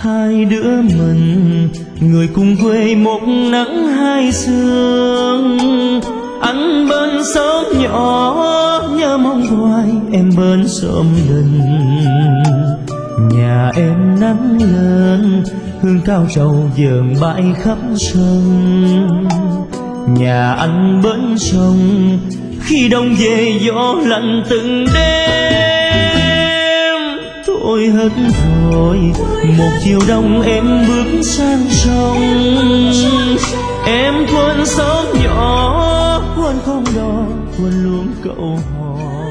Hai đứa mình người cùng quê một nắng hai sương. Anh bên xóm nhỏ nhớ mong hoài em bên xóm đình. Nhà em nắng lên hương cao trầu dờn bãi khắp sân. Nhà anh bên sông khi đông về gió lạnh từng đêm. Thôi hết rồi một chiều đông em bước sang sông. Em quên xóm nhỏ quên con đò quên luôn câu hò.